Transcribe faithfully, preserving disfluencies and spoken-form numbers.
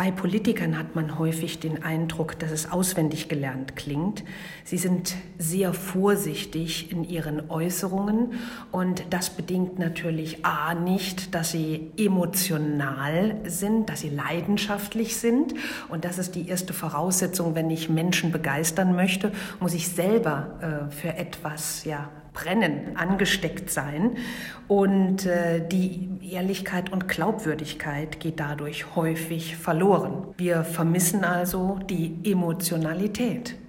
Bei Politikern hat man häufig den Eindruck, dass es auswendig gelernt klingt. Sie sind sehr vorsichtig in ihren Äußerungen und das bedingt natürlich a. nicht, dass sie emotional sind, dass sie leidenschaftlich sind und das ist die erste Voraussetzung, wenn ich Menschen begeistern möchte, muss ich selber äh, für etwas, ja, brennen, angesteckt sein und äh, die Ehrlichkeit und Glaubwürdigkeit geht dadurch häufig verloren. Wir vermissen also die Emotionalität.